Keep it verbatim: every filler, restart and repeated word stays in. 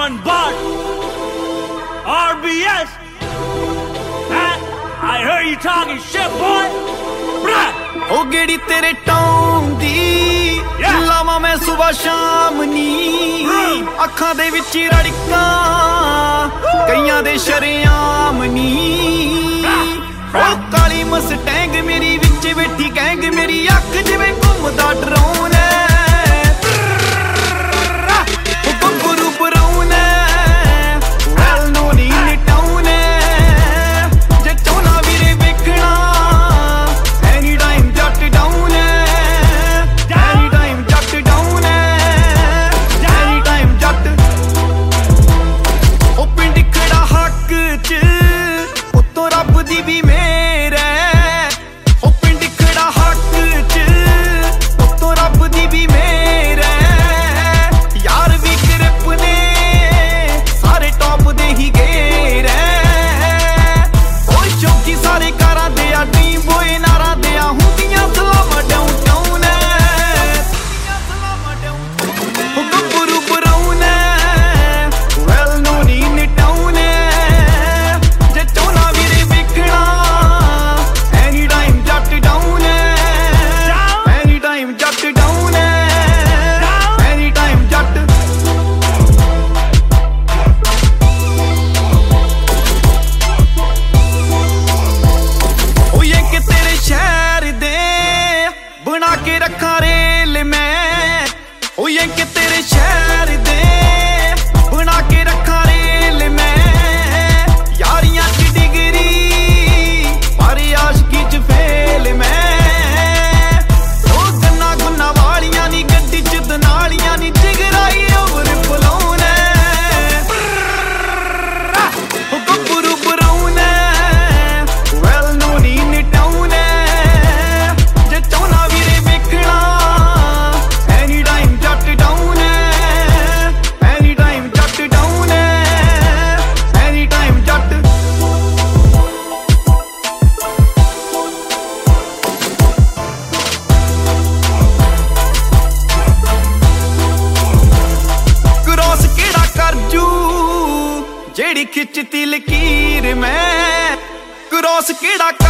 Raymond Bart, R B S. Huh? I heard you talking shit, boy. Bruh. ओ गेड़ी तेरे टौं दी लावा मैं सुबह शाम नी अखां दे विच रड़कां कईयां दे शरेआम नी ओ काली मस्टैंग मेरी विच बैठी गैंग मेरी अख जिवें घुमदा ड्रोन के रखा रेल में ओ ये के तेरे शहर दे बना के रखा रेल में यारियां की डिग्री पर आशिकी च फेल में ओ गन्ना गुन्ना वालियां नी गड्डी च दनालियां नी जिगराई ओवर फलोने ओ गब्बरू बरौने वेल नोन इन टाउन जे चौना जेड़ी खिंचती लकीर में क्रॉस केड़ा